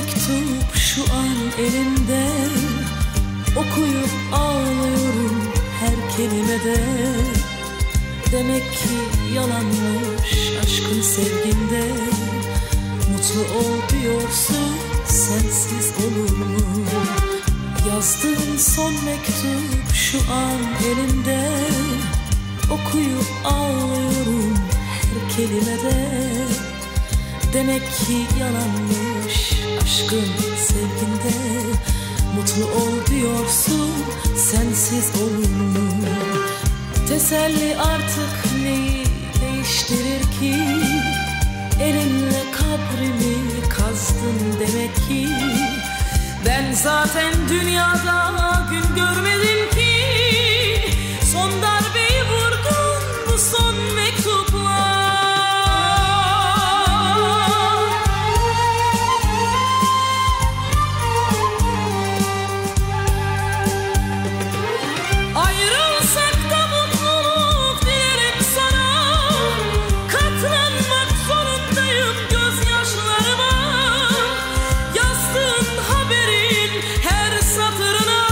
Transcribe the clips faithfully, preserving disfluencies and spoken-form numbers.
mektup şu an elimde, okuyup ağlıyorum her kelimede. Demek ki yalanmış aşkın sevginde. Mutlu ol diyorsun, sensiz olur mu? Yazdığın son mektup şu an elimde, okuyup ağlıyorum her kelimede. Demek ki yalanmış aşkın sevginde. Mutlu ol diyorsun, sensiz olur mu? Teselli artık neyi değiştirir ki? Elinle kabrimi kazdın demek ki. Ben zaten dünyada gün görmedim ki. Son darbeyi vurdun bu son mektupla. Ayrılsak da mutluluk dilerim sana. Katlanmak zorundayım gözyaşlarıma. Yazdığın haberin her satırına.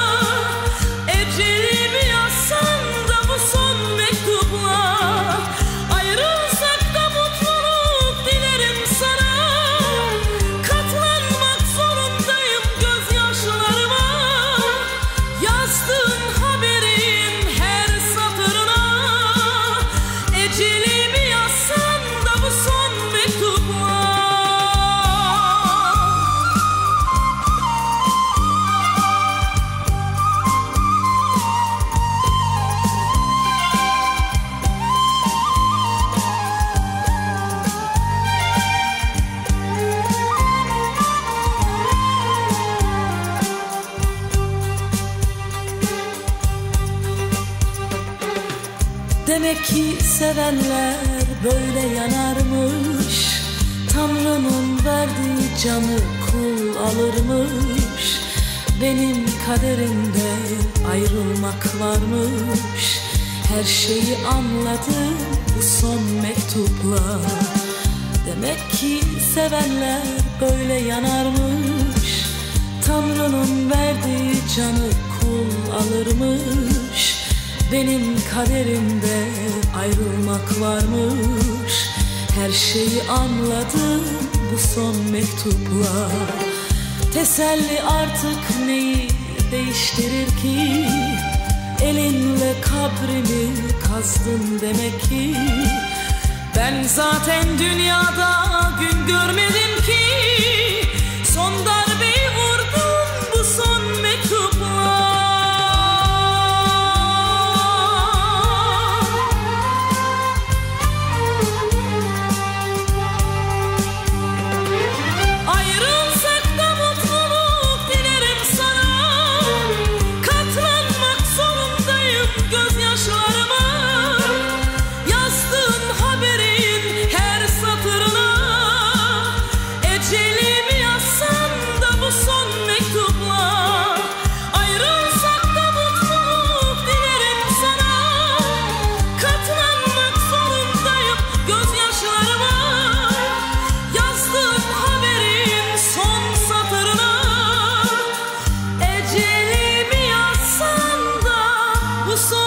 Ecelimi yazsan da bu son mektupla. Ayrılsak da mutluluk dilerim sana. Katlanmak zorundayım gözyaşlarıma. Yazdığın haberin her satırına. Ecelimi yazsan da bu son mektupla. Demek ki sevenler böyle yanarmış. Tanrı'nın verdiği canı kul alırmış. Benim kaderimde ayrılmak varmış. Her şeyi anladım bu son mektupla. Demek ki sevenler böyle yanarmış. Tanrı'nın verdiği canı kul alırmış. Benim kaderimde ayrılmak varmış. Her şeyi anladım bu son mektupla. Teselli artık neyi değiştirir ki? Elinle kabrimi kazdın demek ki. Ben zaten dünyada gün görmedim ki. Son darbeyi vurdun bu son mektupla. So